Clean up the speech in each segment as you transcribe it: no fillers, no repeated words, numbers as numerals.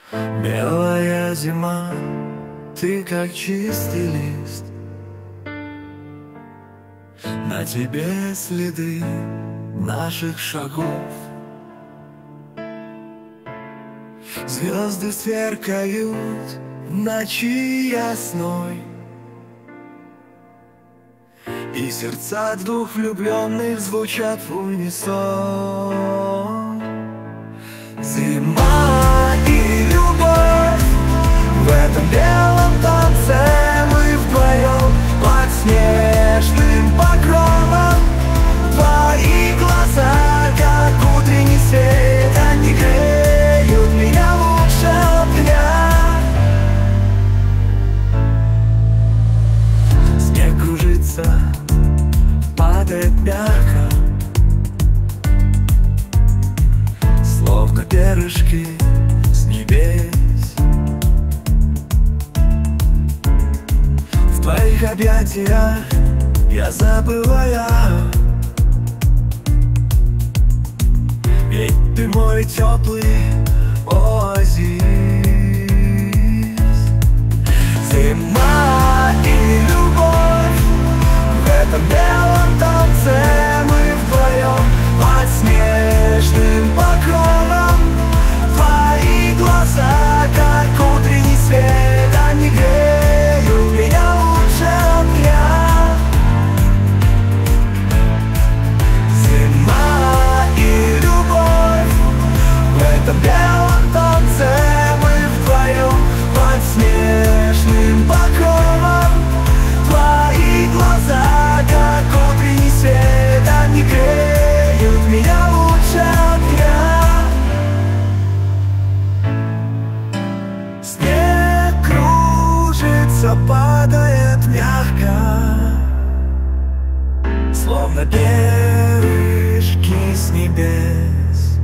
Белая зима, ты как чистый лист, на тебе следы наших шагов. Звезды сверкают в ночи ясной, и сердца двух влюбленных звучат в унисон. Зима и любовь, в этом белом танце мы вдвоем под снежным покровом. Твои глаза, как утренний свет, они греют меня лучше огня. Снег кружится, падает мягко, словно перышки с небес. В твоих объятиях я забываю, ведь ты мой теплый оазис. Зима и любовь, в этом белом танце мы вдвоем под снежным покровом. Твои глаза, как утренний свет, они греют меня лучше огня. Зима и любовь, в этом белом танце мы вдвоем под снежным покровом. Твои глаза, как утренний свет, они греют меня лучше огня. Снег кружится, падает мягко, словно перышки с небес.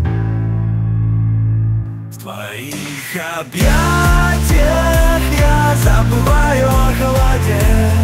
В твоих объятиях я забываю о холоде,